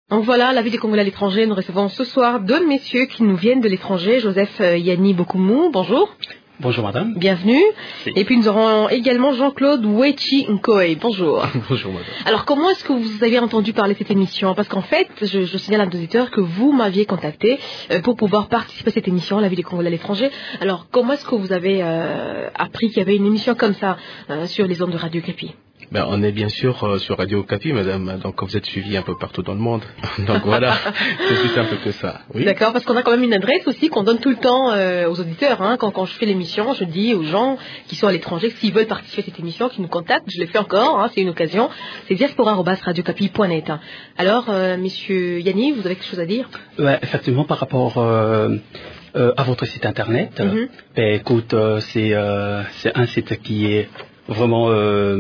Donc voilà, la vie des Congolais à l'étranger. Nous recevons ce soir deux messieurs qui nous viennent de l'étranger. Joseph Yanni Bokoumou, bonjour. Bonjour madame. Bienvenue. Oui. Et puis nous aurons également Jean-Claude Wechi Nkoe. Bonjour. Bonjour madame. Alors comment est-ce que vous avez entendu parler de cette émission? Parce qu'en fait, je signale à nos auditeurs que vous m'aviez contacté pour pouvoir participer à cette émission, la vie des Congolais à l'étranger. Alors comment est-ce que vous avez appris qu'il y avait une émission comme ça sur les ondes de Radio Okapi? On est bien sûr sur Radio Okapi, madame. Donc vous êtes suivi un peu partout dans le monde. Donc voilà, c'est tout simple que ça. Oui. D'accord, parce qu'on a quand même une adresse aussi qu'on donne tout le temps aux auditeurs. Hein. Quand je fais l'émission, je dis aux gens qui sont à l'étranger, s'ils veulent participer à cette émission, qu'ils nous contactent. Je le fais encore, c'est une occasion. C'est diaspora@radiocapi.net. Alors, messieurs Yanni, vous avez quelque chose à dire? Ouais, effectivement, par rapport à votre site internet, écoute, c'est un site qui est vraiment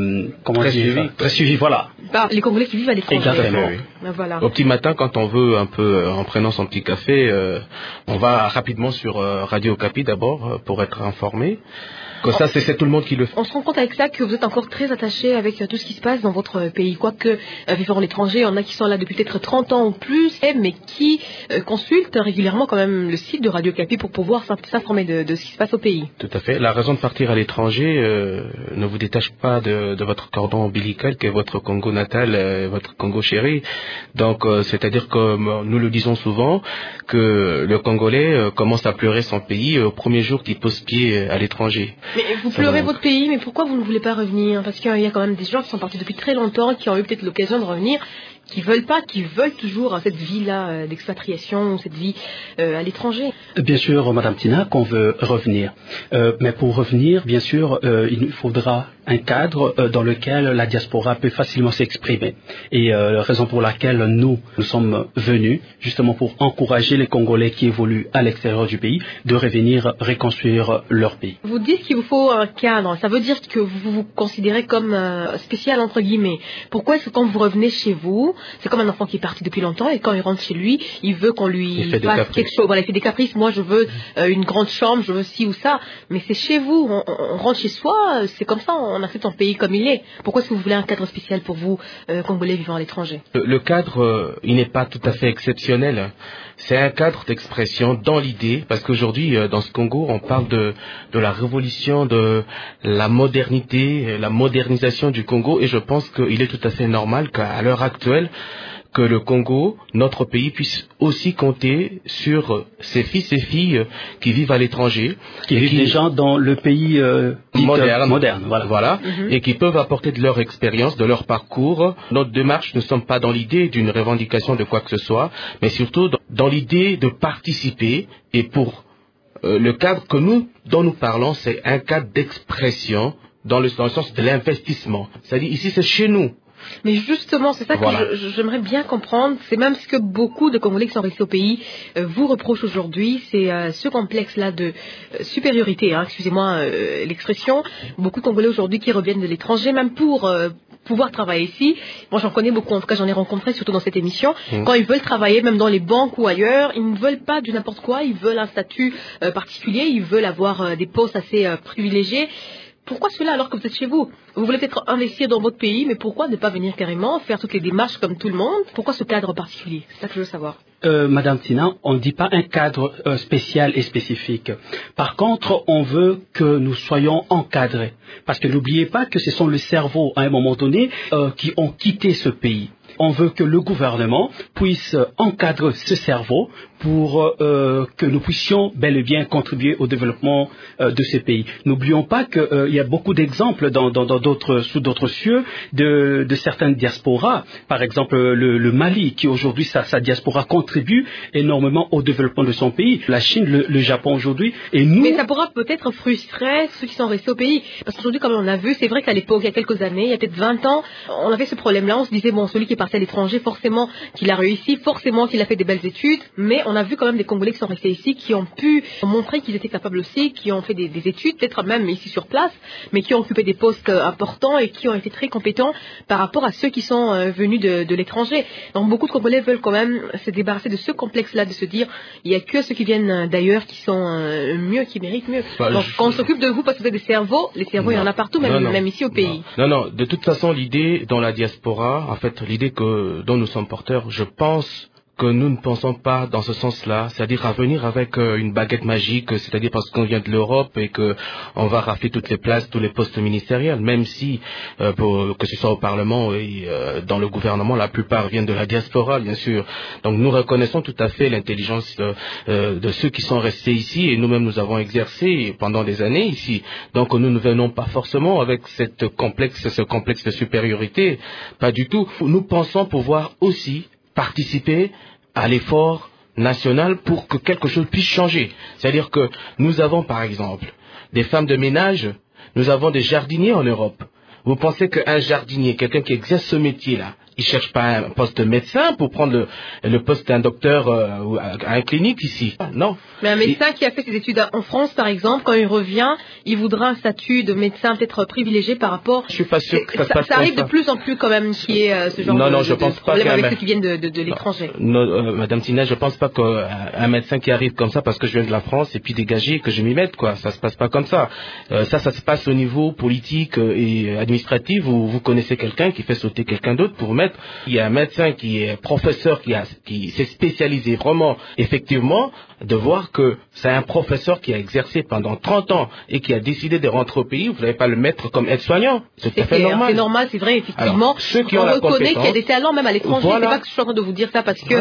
très suivi, voilà. Les Congolais qui vivent à l'étranger. Exactement. Oui. Voilà. Au petit matin, quand on veut un peu, en prenant son petit café, on va rapidement sur Radio Okapi d'abord pour être informé. Comme ça, c'est tout le monde qui le fait. On se rend compte avec ça que vous êtes encore très attaché avec tout ce qui se passe dans votre pays. Quoique, vivant à l'étranger, il y en a qui sont là depuis peut-être 30 ans ou plus, mais qui consultent régulièrement quand même le site de Radio Okapi pour pouvoir s'informer de ce qui se passe au pays. Tout à fait. La raison de partir à l'étranger ne vous détache pas de votre cordon ombilical qui est votre Congo natal, votre Congo chéri. Donc, c'est-à-dire que nous le disons souvent, que le Congolais commence à pleurer son pays au premier jour qu'il pose pied à l'étranger. Mais vous pleurez votre pays, mais pourquoi vous ne voulez pas revenir? Parce qu'il y a quand même des gens qui sont partis depuis très longtemps, qui ont eu peut-être l'occasion de revenir, qui veulent toujours cette vie-là d'expatriation, cette vie à l'étranger. Bien sûr, Madame Tina, qu'on veut revenir. Mais pour revenir, bien sûr, il faudra un cadre dans lequel la diaspora peut facilement s'exprimer. Et la raison pour laquelle nous sommes venus, justement pour encourager les Congolais qui évoluent à l'extérieur du pays, de revenir reconstruire leur pays. Vous dites qu'il vous faut un cadre. Ça veut dire que vous vous considérez comme spécial, entre guillemets. Pourquoi est-ce que quand vous revenez chez vous, c'est comme un enfant qui est parti depuis longtemps et quand il rentre chez lui, il veut qu'on lui fasse quelque chose. Voilà, il fait des caprices. Moi, je veux une grande chambre, je veux ci ou ça. Mais c'est chez vous. On rentre chez soi, c'est comme ça. On accepte son pays comme il est. Pourquoi est-ce que vous voulez un cadre spécial pour vous, Congolais vivant à l'étranger? Le cadre, il n'est pas tout à fait exceptionnel. C'est un cadre d'expression dans l'idée, parce qu'aujourd'hui, dans ce Congo, on parle de la révolution, de la modernité, la modernisation du Congo, et je pense qu'il est tout à fait normal qu'à l'heure actuelle, que le Congo, notre pays, puisse aussi compter sur ses fils et filles qui vivent à l'étranger. Qui vivent déjà dans le pays moderne. Voilà. Et qui peuvent apporter de leur expérience, de leur parcours. Notre démarche, nous ne sommes pas dans l'idée d'une revendication de quoi que ce soit, mais surtout dans l'idée de participer. Et pour le cadre dont nous parlons, c'est un cadre d'expression dans le sens de l'investissement. C'est-à-dire ici, c'est chez nous. Mais justement, c'est ça que j'aimerais bien comprendre. C'est même ce que beaucoup de Congolais qui sont restés au pays vous reprochent aujourd'hui. C'est ce complexe-là de supériorité, excusez-moi l'expression. Beaucoup de Congolais aujourd'hui qui reviennent de l'étranger, même pour pouvoir travailler ici. Moi, j'en connais beaucoup. En tout cas, j'en ai rencontré, surtout dans cette émission. Quand ils veulent travailler, même dans les banques ou ailleurs, ils ne veulent pas du n'importe quoi. Ils veulent un statut particulier. Ils veulent avoir des postes assez privilégiés. Pourquoi cela alors que vous êtes chez vous? Vous voulez peut-être investir dans votre pays, mais pourquoi ne pas venir carrément faire toutes les démarches comme tout le monde? Pourquoi ce cadre particulier? C'est ça que je veux savoir. Madame Tina, on ne dit pas un cadre spécial et spécifique. Par contre, on veut que nous soyons encadrés. Parce que n'oubliez pas que ce sont les cerveaux, à un moment donné, qui ont quitté ce pays. On veut que le gouvernement puisse encadrer ce cerveau pour que nous puissions bel et bien contribuer au développement de ces pays. N'oublions pas qu'il y a beaucoup d'exemples sous d'autres cieux de certaines diasporas. Par exemple, le Mali, qui aujourd'hui, sa diaspora contribue énormément au développement de son pays. La Chine, le Japon aujourd'hui. Et nous... Mais ça pourra peut-être frustrer ceux qui sont restés au pays. Parce qu'aujourd'hui, comme on a vu, c'est vrai qu'à l'époque, il y a quelques années, il y a peut-être 20 ans, on avait ce problème-là. On se disait, celui qui est parti à l'étranger, forcément qu'il a réussi, forcément qu'il a fait des belles études, mais on a vu quand même des Congolais qui sont restés ici, qui ont pu montrer qu'ils étaient capables aussi, qui ont fait des études, peut-être même ici sur place, mais qui ont occupé des postes importants et qui ont été très compétents par rapport à ceux qui sont venus de l'étranger. Donc beaucoup de Congolais veulent quand même se débarrasser de ce complexe-là, de se dire, il n'y a que ceux qui viennent d'ailleurs qui sont mieux, qui méritent mieux. Donc quand on s'occupe de vous, parce que vous avez des cerveaux, les cerveaux, il y en a partout, même ici au pays. Non, de toute façon, l'idée dans la diaspora, en fait, l'idée dont nous sommes porteurs, je pense que nous ne pensons pas dans ce sens-là, c'est-à-dire à venir avec une baguette magique, c'est-à-dire parce qu'on vient de l'Europe et que on va rafler toutes les places, tous les postes ministériels, même si que ce soit au Parlement et dans le gouvernement, la plupart viennent de la diaspora, bien sûr. Donc nous reconnaissons tout à fait l'intelligence de ceux qui sont restés ici et nous-mêmes nous avons exercé pendant des années ici. Donc nous ne venons pas forcément avec ce complexe de supériorité, pas du tout. Nous pensons pouvoir aussi participer à l'effort national pour que quelque chose puisse changer. C'est-à-dire que nous avons par exemple des femmes de ménage, nous avons des jardiniers en Europe. Vous pensez qu'un jardinier, quelqu'un qui exerce ce métier-là, il cherche pas un poste de médecin pour prendre le poste d'un docteur à une clinique ici. Non. Mais un médecin qui a fait ses études en France, par exemple, quand il revient, il voudra un statut de médecin peut-être privilégié par rapport. Je suis pas sûr que ça se passe ça arrive de plus en plus quand même qu'il y ait ce genre je pense de problème pas avec ceux qui viennent de l'étranger. Madame Tina, je pense pas qu'un médecin qui arrive comme ça parce que je viens de la France et puis dégagé que je m'y mette quoi. Ça se passe pas comme ça. Ça se passe au niveau politique et administratif où vous connaissez quelqu'un qui fait sauter quelqu'un d'autre pour mettre. Il y a un médecin qui est professeur qui s'est spécialisé vraiment effectivement de voir que c'est un professeur qui a exercé pendant 30 ans et qui a décidé de rentrer au pays, vous n'allez pas le mettre comme aide-soignant. C'est tout à fait normal. C'est normal, c'est vrai, effectivement. Alors, ceux qui ont on la reconnaît qu'il y a des talents même à l'étranger. Voilà. C'est pas que je suis en train de vous dire ça parce que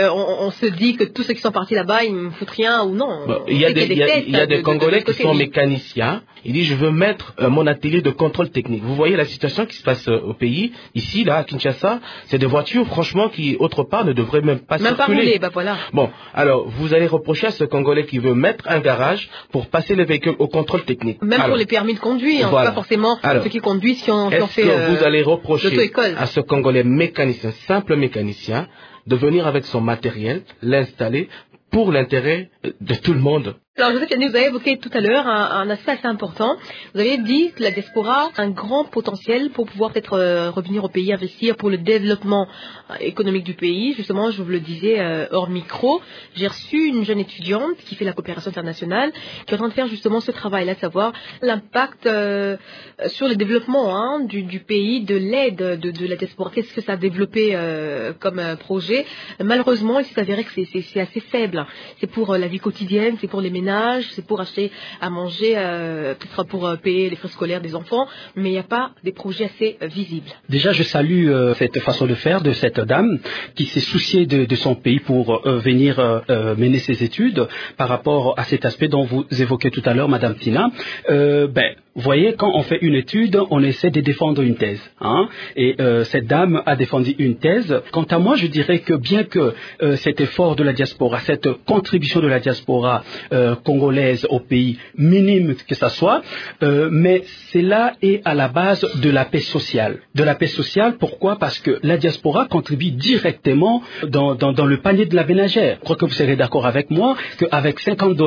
on se dit que tous ceux qui sont partis là-bas, ils ne foutent rien ou non. Il y a des Congolais qui sont mécaniciens. Ils disent je veux mettre mon atelier de contrôle technique. Vous voyez la situation qui se passe au pays, ici, là, à Kinshasa, c'est des voitures, franchement, qui, autre part, ne devraient même pas circuler. Même pas rouler, voilà. Bon, alors, vous allez reprocher à ce Congolais qui veut mettre un garage pour passer les véhicules au contrôle technique. Même pour les permis de conduire, pas forcément ceux qui conduisent qui ont fait est-ce que vous allez reprocher à ce Congolais mécanicien, simple mécanicien, de venir avec son matériel, l'installer pour l'intérêt de tout le monde? Alors, Joseph Yannick, vous avez évoqué tout à l'heure un aspect assez important. Vous avez dit que la diaspora a un grand potentiel pour pouvoir peut-être revenir au pays, investir pour le développement économique du pays. Justement, je vous le disais hors micro, j'ai reçu une jeune étudiante qui fait la coopération internationale, qui est en train de faire justement ce travail-là, de savoir l'impact sur le développement du pays, de l'aide de la diaspora. Qu'est-ce que ça a développé comme projet? Malheureusement, il s'est avéré que c'est assez faible. C'est pour la vie quotidienne, c'est pour les ménages, c'est pour acheter à manger, peut-être pour payer les frais scolaires des enfants, mais il n'y a pas des projets assez visibles. Déjà, je salue cette façon de faire de cette dame qui s'est souciée de son pays pour venir mener ses études par rapport à cet aspect dont vous évoquez tout à l'heure, Madame Tina. Vous voyez, quand on fait une étude, on essaie de défendre une thèse. Et cette dame a défendu une thèse. Quant à moi, je dirais que bien que cet effort de la diaspora, cette contribution de la diaspora congolaise au pays, minime que ça soit, mais cela est à la base de la paix sociale. De la paix sociale, pourquoi? Parce que la diaspora contribue directement dans le panier de la ménagère. Je crois que vous serez d'accord avec moi qu'avec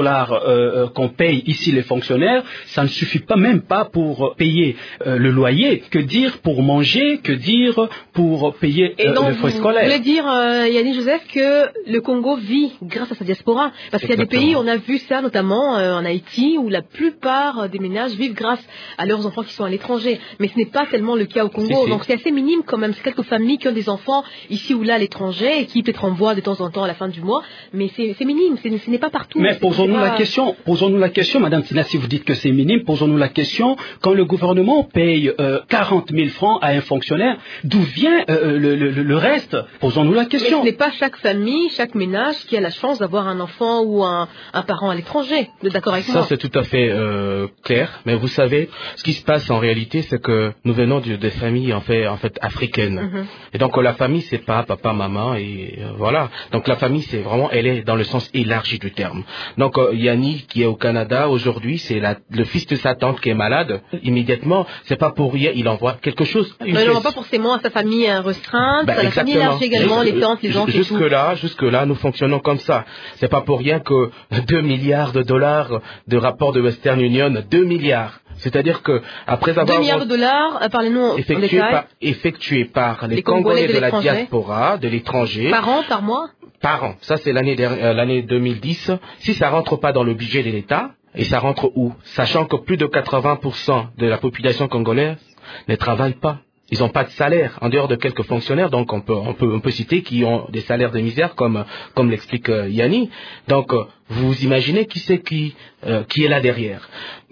$50 qu'on paye ici les fonctionnaires, ça ne suffit même pas pour payer le loyer, que dire pour manger, que dire pour payer le frais scolaire. Vous voulez dire, Yannick Joseph, que le Congo vit grâce à sa diaspora? Parce qu'il y a des pays, on a vu ça notamment en Haïti, où la plupart des ménages vivent grâce à leurs enfants qui sont à l'étranger. Mais ce n'est pas tellement le cas au Congo. Donc c'est assez minime quand même. C'est quelques familles qui ont des enfants ici ou là à l'étranger et qui peut-être envoient de temps en temps à la fin du mois. Mais c'est minime, ce n'est pas partout. Mais posons-nous la question, Madame Tina, si vous dites que c'est minime, posons-nous la question, quand le gouvernement paye 40 000 francs à un fonctionnaire, d'où vient le reste? Posons-nous la question. Mais ce n'est pas chaque famille, chaque ménage qui a la chance d'avoir un enfant ou un parent à l'étranger. Vous êtes d'accord avec moi? Ça, c'est tout à fait clair. Mais vous savez, ce qui se passe en réalité, c'est que nous venons des familles en fait africaines. Et donc la famille, c'est pas papa, maman et voilà. Donc la famille, c'est vraiment, elle est dans le sens élargi du terme. Donc Yannick qui est au Canada aujourd'hui, c'est le fils de sa tante qui est malade. Immédiatement, c'est pas pour rien, il envoie quelque chose. Il n'envoie pas forcément à sa famille restreinte, à la famille élargie également, les tantes, les oncles et tout. Jusque-là, nous fonctionnons comme ça. C'est pas pour rien que 2 milliards de dollars de rapport de Western Union, 2 milliards. C'est-à-dire que après avoir 2 milliards de dollars, parlez-nous en détail. Effectués par les Congolais de la diaspora, de l'étranger. Par an, par mois? Par an. Ça, c'est l'année 2010. Si ça rentre pas dans le budget de l'État, et ça rentre où? Sachant que plus de 80% de la population congolaise ne travaille pas. Ils n'ont pas de salaire, en dehors de quelques fonctionnaires, donc on peut citer qui ont des salaires de misère, comme l'explique Yanni. Donc, vous imaginez qui est là derrière.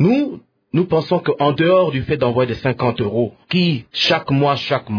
Nous pensons qu'en dehors du fait d'envoyer des 50 euros, qui chaque mois,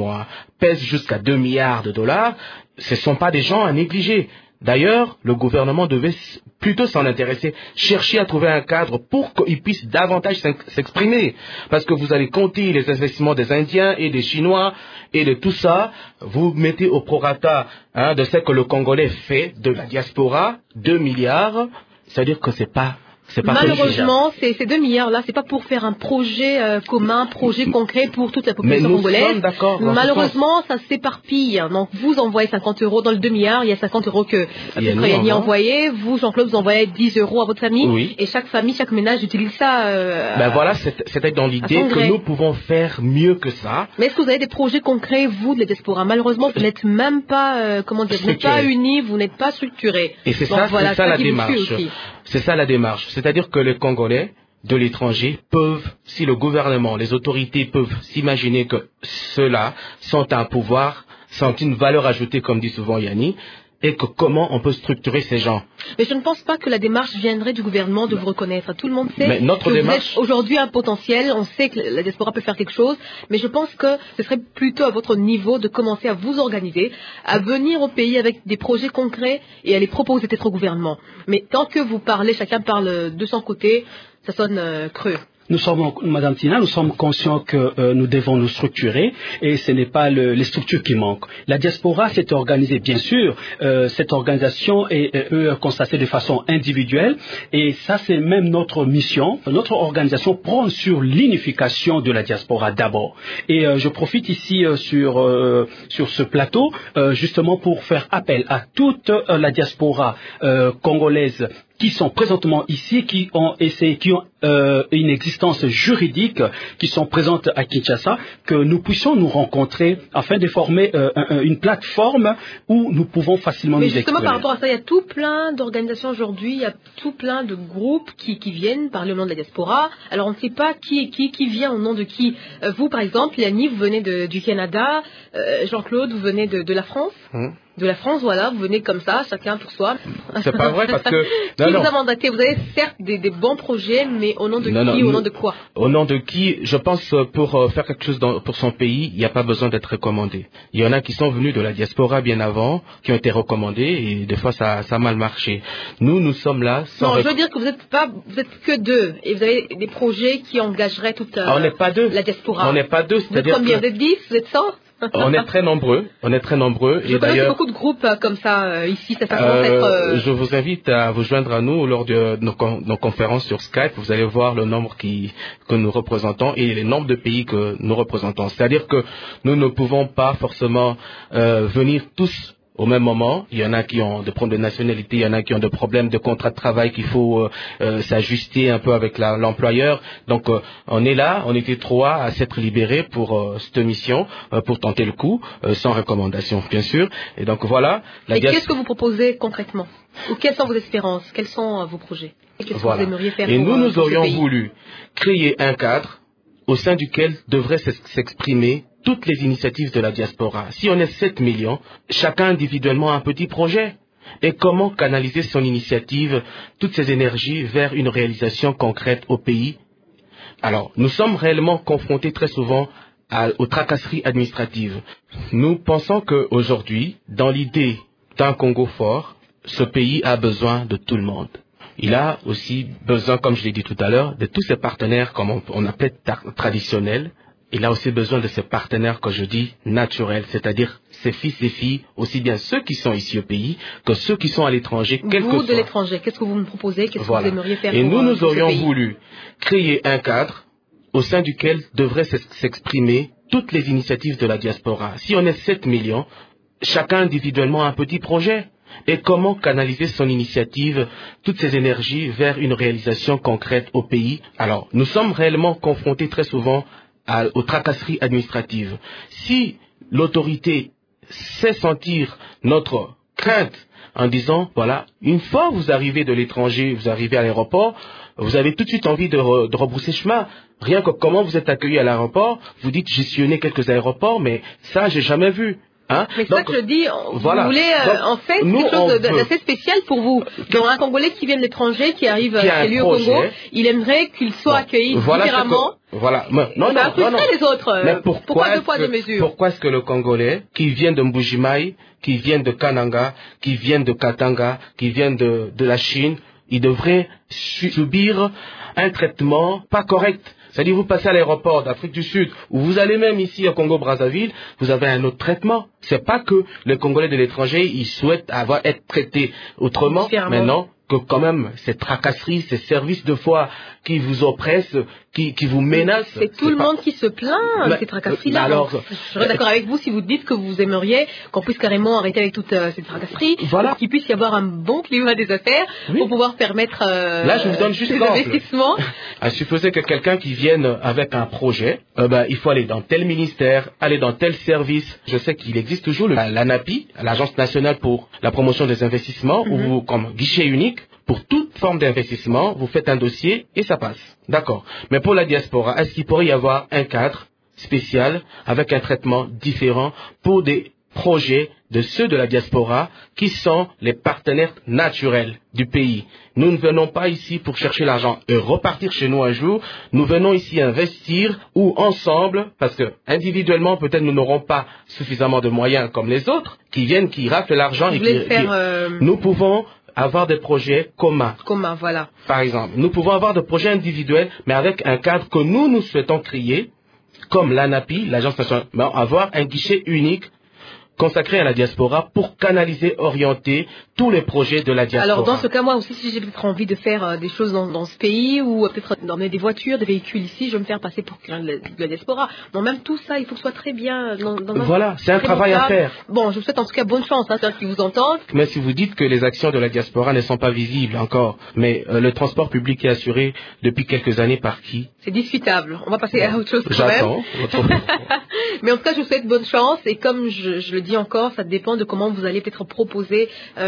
pèsent jusqu'à 2 milliards de dollars, ce ne sont pas des gens à négliger. D'ailleurs, le gouvernement devait plutôt s'en intéresser, chercher à trouver un cadre pour qu'ils puissent davantage s'exprimer. Parce que vous allez compter les investissements des Indiens et des Chinois et de tout ça, vous mettez au prorata de ce que le Congolais fait de la diaspora, 2 milliards, c'est-à-dire que c'est pas malheureusement, ces 2 milliards-là, c'est pas pour faire un projet commun, projet concret pour toute la population congolaise. Malheureusement, ça s'éparpille. Donc, vous envoyez 50 euros dans le 2 milliards, il y a 50 euros que Yanni a envoyé. Vous, Jean-Claude, vous envoyez 10 euros à votre famille. Oui. Et chaque famille, chaque ménage utilise ça. Voilà, c'était dans l'idée que nous pouvons faire mieux que ça. Mais est-ce que vous avez des projets concrets, vous, de la diaspora? Malheureusement, vous n'êtes même pas, vous n'êtes pas unis, vous n'êtes pas structurés. Et c'est ça la démarche. C'est ça la démarche. C'est-à-dire que les Congolais de l'étranger peuvent, si le gouvernement, les autorités peuvent s'imaginer que ceux-là sont un pouvoir, sont une valeur ajoutée, comme dit souvent Yanni, et que comment on peut structurer ces gens. Mais je ne pense pas que la démarche viendrait du gouvernement de vous reconnaître. Tout le monde sait que vous êtes aujourd'hui un potentiel, on sait que la diaspora peut faire quelque chose, mais je pense que ce serait plutôt à votre niveau de commencer à vous organiser, à venir au pays avec des projets concrets et à les proposer peut-être au gouvernement. Mais tant que vous parlez, chacun parle de son côté, ça sonne creux. Madame Tina, nous sommes conscients que nous devons nous structurer et ce n'est pas les structures qui manquent. La diaspora s'est organisée, bien sûr. Cette organisation est constatée de façon individuelle et ça, c'est même notre mission. Notre organisation prend sur l'unification de la diaspora d'abord. Et je profite ici sur ce plateau justement pour faire appel à toute la diaspora congolaise qui sont présentement ici, qui ont une existence juridique, qui sont présentes à Kinshasa, que nous puissions nous rencontrer afin de former une plateforme où nous pouvons facilement nous exprimer. Mais justement, par rapport à ça, il y a tout plein d'organisations aujourd'hui, il y a tout plein de groupes qui viennent parler au nom de la diaspora. Alors, on ne sait pas qui vient au nom de qui. Vous, par exemple, Yanni, vous venez du Canada, Jean-Claude, vous venez de la France. De la France, voilà, vous venez comme ça, chacun pour soi. C'est pas vrai parce que... Qui vous a mandaté? Vous avez certes des bons projets, mais au nom de qui, au nom de quoi? Au nom de qui? Je pense pour faire quelque chose pour son pays, il n'y a pas besoin d'être recommandé. Il y en a qui sont venus de la diaspora bien avant, qui ont été recommandés et des fois ça a mal marché. Nous sommes là sans... Non, je veux dire que vous êtes que 2 et vous avez des projets qui engageraient toute on n'est pas 2. La diaspora. On n'est pas 2. Vous êtes combien? Vous êtes 10? Vous êtes 100? On est très nombreux. Je connais beaucoup de groupes comme ça ici. Ça commence à être... Je vous invite à vous joindre à nous lors de nos conférences sur Skype. Vous allez voir le nombre que nous représentons et les nombres de pays que nous représentons. C'est-à-dire que nous ne pouvons pas forcément venir tous au même moment. Il y en a qui ont des problèmes de nationalité, il y en a qui ont des problèmes de contrat de travail qu'il faut s'ajuster un peu avec l'employeur. Donc on est là, on était 3 à s'être libérés pour cette mission, pour tenter le coup, sans recommandation bien sûr. Et donc voilà. Et qu'est-ce que vous proposez concrètement? Ou quelles sont vos espérances? Quels sont vos projets? Et qu'est-ce que vous aimeriez faire? Et nous aurions voulu créer un cadre au sein duquel devraient s'exprimer toutes les initiatives de la diaspora. Si on est 7 millions, chacun individuellement a un petit projet. Et comment canaliser son initiative, toutes ses énergies vers une réalisation concrète au pays? Alors, nous sommes réellement confrontés très souvent aux tracasseries administratives. Nous pensons qu'aujourd'hui, dans l'idée d'un Congo fort, ce pays a besoin de tout le monde. Il a aussi besoin, comme je l'ai dit tout à l'heure, de tous ses partenaires, comme on appelle traditionnels. Il a aussi besoin de ses partenaires, que je dis, naturels, c'est-à-dire ses fils et filles, aussi bien ceux qui sont ici au pays que ceux qui sont à l'étranger, quel que soit. Vous, de l'étranger, qu'est-ce que vous me proposez? Qu'est-ce que vous aimeriez faire? Et nous aurions voulu créer un cadre au sein duquel devraient s'exprimer toutes les initiatives de la diaspora. Si on est 7 millions, chacun individuellement a un petit projet. Et comment canaliser son initiative, toutes ses énergies vers une réalisation concrète au pays? Alors, nous sommes réellement confrontés très souvent aux tracasseries administratives. Si l'autorité sait sentir notre crainte en disant, voilà, une fois vous arrivez de l'étranger, vous arrivez à l'aéroport, vous avez tout de suite envie de rebrousser chemin. Rien que comment vous êtes accueilli à l'aéroport, vous dites, j'ai sillonné quelques aéroports, mais ça, j'ai jamais vu. Hein? Mais c'est ça que je dis, voilà. Vous voulez en fait quelque chose d'assez spécial pour vous. Donc un Congolais qui vient de l'étranger, qui arrive chez lui au Congo, il aimerait qu'il soit accueilli différemment. Voilà. Non. Les autres. Mais pourquoi deux poids, deux mesures? Pourquoi est-ce que le Congolais, qui vient de Mbujimaï, qui vient de Kananga, qui vient de Katanga, qui vient de la Chine, il devrait subir un traitement pas correct? C'est-à-dire, vous passez à l'aéroport d'Afrique du Sud, ou vous allez même ici au Congo-Brazzaville, vous avez un autre traitement. C'est pas que les Congolais de l'étranger, ils souhaitent être traités autrement, mais non, que quand même, ces tracasseries, ces services de foi qui vous oppressent, qui vous menacent. C'est tout le monde qui se plaint de ces tracasseries-là. Alors, je serais d'accord avec vous si vous dites que vous aimeriez qu'on puisse carrément arrêter avec toutes ces tracasseries, pour qu'il puisse y avoir un bon climat des affaires, pour pouvoir permettre là, je vous donne juste l'investissement. Il suffisait que quelqu'un qui vienne avec un projet, il faut aller dans tel ministère, aller dans tel service. Je sais qu'il existe toujours l'ANAPI, l'Agence nationale pour la promotion des investissements, où vous, comme guichet unique, pour toute forme d'investissement, vous faites un dossier et ça passe. D'accord. Mais pour la diaspora, est-ce qu'il pourrait y avoir un cadre spécial avec un traitement différent pour des projets de ceux de la diaspora qui sont les partenaires naturels du pays? Nous ne venons pas ici pour chercher l'argent et repartir chez nous un jour. Nous venons ici investir ou ensemble, parce que individuellement, peut-être nous n'aurons pas suffisamment de moyens comme les autres qui viennent, qui raflent l'argent et nous pouvons avoir des projets communs. Communs, voilà. Par exemple, nous pouvons avoir des projets individuels, mais avec un cadre que nous souhaitons créer, comme l'ANAPI, l'Agence nationale, avoir un guichet unique consacré à la diaspora pour canaliser, orienter tous les projets de la diaspora. Alors dans ce cas, moi aussi, si j'ai peut-être envie de faire des choses dans ce pays, ou peut-être d'emmener des voitures, des véhicules ici, je vais me faire passer pour quelqu'un de la diaspora. Bon, même tout ça, il faut que ce soit très bien. Voilà, c'est un travail à faire. Bon, je vous souhaite en tout cas bonne chance, c'est un qui vous entendent. Mais si vous dites que les actions de la diaspora ne sont pas visibles encore, mais le transport public est assuré depuis quelques années par qui? C'est discutable. On va passer à autre chose quand même. J'attends. Mais en tout cas, je vous souhaite bonne chance, et comme je le dis encore, ça dépend de comment vous allez peut-être proposer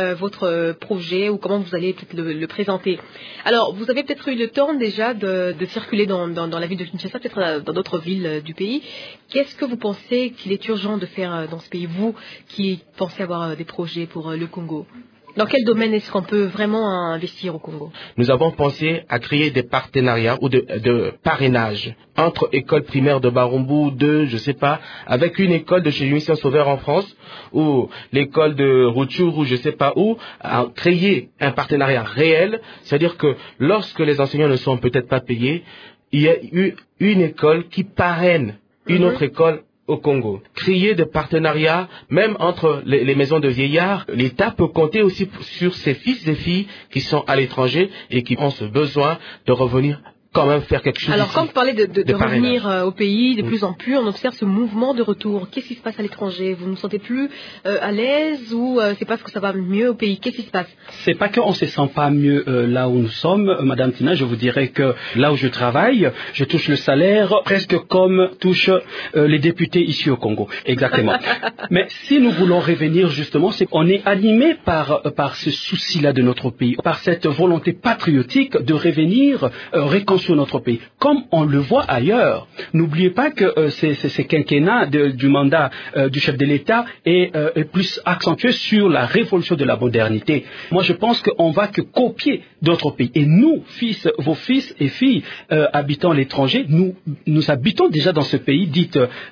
votre projet, ou comment vous allez peut-être le présenter. Alors, vous avez peut-être eu le temps déjà de circuler dans la ville de Kinshasa, peut-être dans d'autres villes du pays. Qu'est-ce que vous pensez qu'il est urgent de faire dans ce pays, vous qui pensez avoir des projets pour le Congo? Dans quel domaine est-ce qu'on peut vraiment investir au Congo? Nous avons pensé à créer des partenariats ou de parrainage entre écoles primaires de Barumbu, je sais pas, avec une école de chez Mission Sauveur en France, ou l'école de Rutshuru, ou je sais pas où, à créer un partenariat réel, c'est-à-dire que lorsque les enseignants ne sont peut-être pas payés, il y a eu une école qui parraine une autre école au Congo. Créer des partenariats, même entre les maisons de vieillards, l'État peut compter aussi sur ses fils et filles qui sont à l'étranger et qui ont ce besoin de revenir quand même faire quelque chose. Alors, ici, quand vous parlez de revenir au pays, de plus en plus, on observe ce mouvement de retour. Qu'est-ce qui se passe à l'étranger? Vous ne vous sentez plus à l'aise, ou c'est parce que ça va mieux au pays? Qu'est-ce qui se passe? C'est pas qu'on se sent pas mieux là où nous sommes, Madame Tina. Je vous dirais que là où je travaille, je touche le salaire presque comme touchent les députés ici au Congo. Exactement. Mais si nous voulons revenir justement, c'est qu'on est animé par ce souci-là de notre pays, par cette volonté patriotique de revenir reconstruire notre pays, comme on le voit ailleurs. N'oubliez pas que ces quinquennats du mandat du chef de l'État est plus accentué sur la révolution de la modernité. Moi, je pense qu'on va que copier d'autres pays. Et nous, vos fils et filles habitant l'étranger, nous habitons déjà dans ce pays dit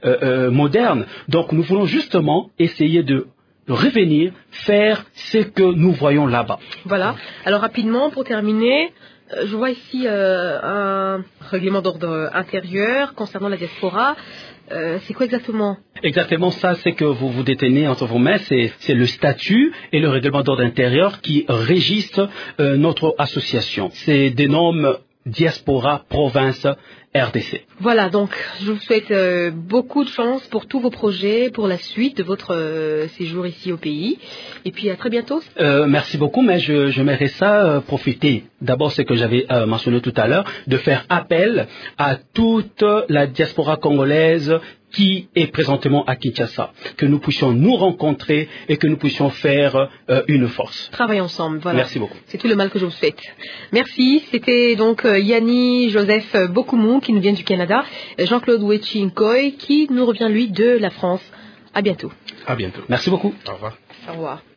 moderne. Donc, nous voulons justement essayer de revenir, faire ce que nous voyons là-bas. Voilà. Alors, rapidement, pour terminer, je vois ici un règlement d'ordre intérieur concernant la diaspora. C'est quoi exactement? Exactement ça, c'est que vous détenez entre vos mains, c'est le statut et le règlement d'ordre intérieur qui régissent notre association. C'est des noms Diaspora Province RDC. Voilà, donc je vous souhaite beaucoup de chance pour tous vos projets, pour la suite de votre séjour ici au pays. Et puis à très bientôt. Merci beaucoup, mais j'aimerais ça profiter. D'abord, ce que j'avais mentionné tout à l'heure, de faire appel à toute la diaspora congolaise qui est présentement à Kinshasa, que nous puissions nous rencontrer et que nous puissions faire une force. Travailler ensemble, voilà. Merci beaucoup. C'est tout le mal que je vous souhaite. Merci. C'était donc Yanni Joseph Bokoumou qui nous vient du Canada, Jean-Claude Wechi Nkoy qui nous revient lui de la France. À bientôt. À bientôt. Merci beaucoup. Au revoir. Au revoir.